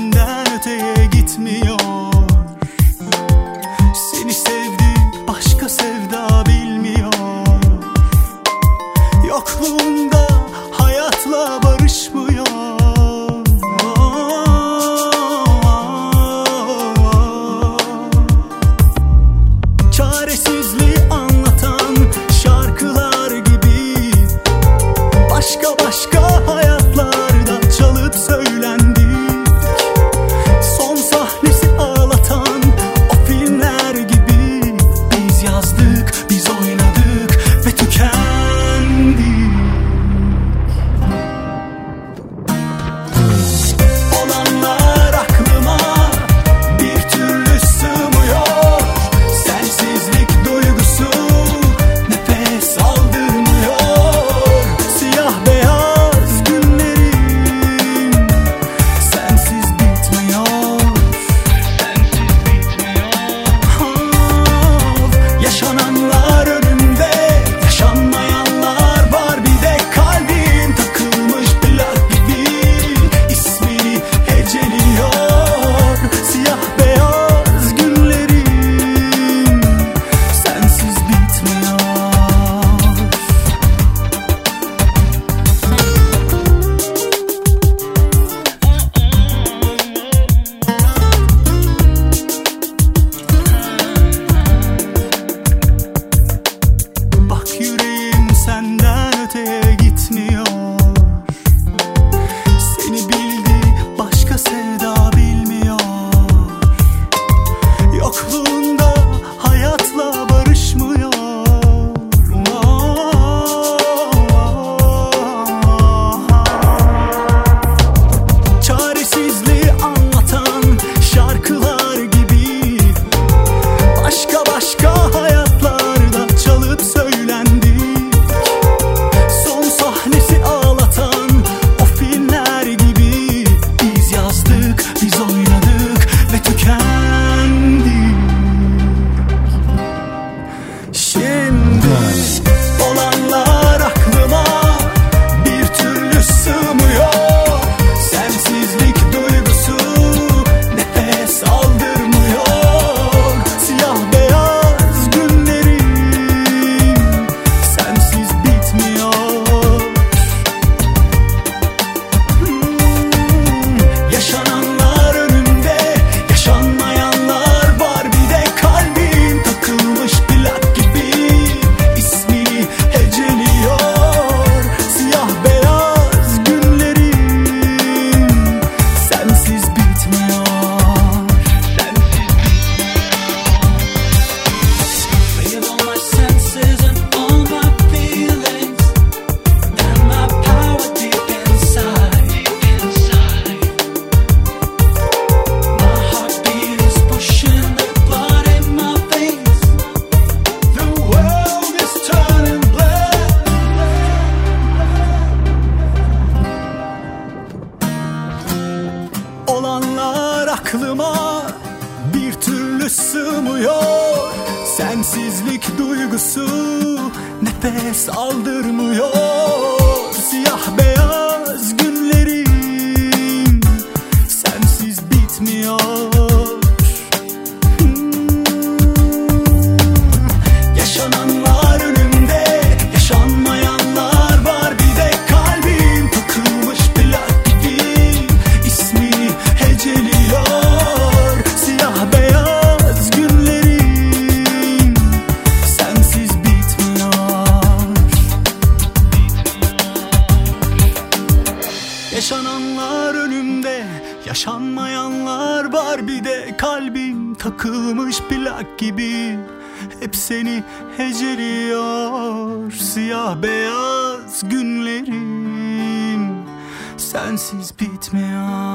senden öteye gitmiyor. Seni sevdi, başka sevda bilmiyor. Yokluğunda hayatla barışmıyor. Çaresizliği anlatan şarkılar gibi başka başka hayatlarda çalıp söylendik. Son sahnesi ağlatan o filmler gibi biz yazdık, biz oynadık ve tükendik. Olanlar aklıma bir türlü sığmıyor. Sensizlik duygusu nefes aldırmıyor. Siyah beyaz günlerim sensiz bitmiyor. Yaşananlar önümde, yaşanmayanlar var. Bir de kalbim takılmış plak gibi ismini heceliyor. Siyah beyaz günlerim sensiz bitmiyor. Bak yüreğim senden öteye gitmiyor. Seni bildi, başka sevda bilmiyor. Yokluğunda hayatla barışmıyor. Çaresizliği anlatan şarkılar gibi başka başka hayatlarda çalıp söylendik. Son sahnesi ağlatan o filmler gibi biz yazdık, biz oynadık ve tükendik. Şimdi olanlar aklıma bir türlü sığmıyor. Sensizlik duygusu nefes aldırmıyor. Siyah beyaz günlerim sensiz bitmiyor. Yaşananlar önümde, yaşanmayanlar var. Bir de kalbim takılmış plak gibi ismini heceliyor. Siyah beyaz günlerim sensiz bitmiyor. With all my senses and all my feelings and my power deep inside. My heartbeat is pushing the blood in my veins. The world is turning black. Olanlar aklıma bir türlü sığmıyor. Sensizlik duygusu nefes aldırmıyor. Siyah beyaz günlerim sensiz bitmiyor. Yaşananlar önümde, yaşanmayanlar var. Bir de kalbim takılmış plak gibi ismini heceliyor. Siyah beyaz günlerim sensiz bitmiyor. Yaşananlar önümde, yaşanmayanlar var. Bir de kalbim takılmış plak gibi hep seni heceliyor. Siyah beyaz günlerim sensiz bitmiyor.